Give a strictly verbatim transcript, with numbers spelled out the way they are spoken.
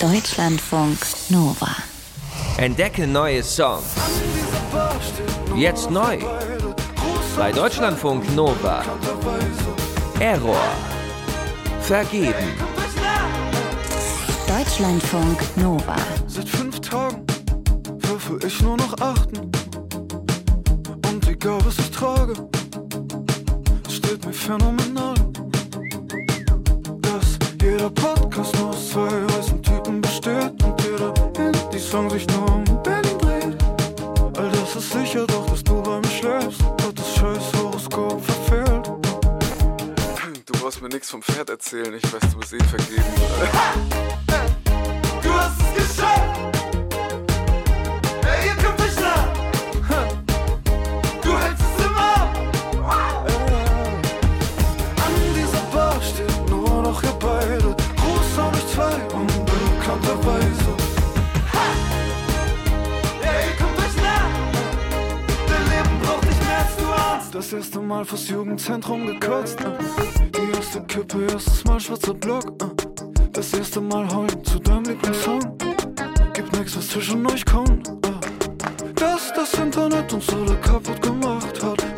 Deutschlandfunk Nova. Entdecke neue Songs. Jetzt neu. Bei Deutschlandfunk Nova. Error. Vergeben. Deutschlandfunk Nova. Seit fünf Tagen würfel ich nur noch Achten. Und egal was ich trage, es steht mir phänomenal, dass jeder Podcast nur aus zwei weißen Typen besteht und jeder Indie-Song sich nur um Berlin dreht. All das ist sicher, doch dass du bei mir schläfst, hat das scheiß Horoskop verfehlt. Du brauchst mir nichts vom Pferd erzählen, ich weiß, du bist eh vergeben. Du hast es geschafft! Ey, ihr kommt nicht nach! Du hältst es im Arm! An dieser Bar steht nur noch ihr beide. Gruß an euch zwei, unbekannterweise. Ey, ihr kommt nicht nach! Dein Leben braucht dich mehr als du ahnst. Das erste Mal fürs Jugendzentrum gekotzt. Die erste Kippe, erstes Mal schwarzer Block. Das erste Mal heulen zu deinem Lieblingssong. Gibt nix, was zwischen euch kommt. Dass das Internet uns alle kaputt gemacht hat.